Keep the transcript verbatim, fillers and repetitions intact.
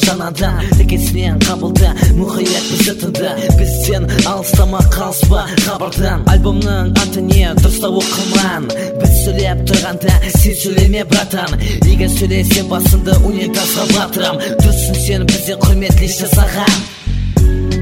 санадан текесінен қабылда мұқият бізді тыңда, бізден алыстама қалыспа хабардан. Альбомның аты не дұрыстау оқырман, біз сөйлеп тұрғанда сен сөйлеме братан. Егер сөйлесе басынды унитазға батырам, дұрысын сен бізде құрмет лишті саған.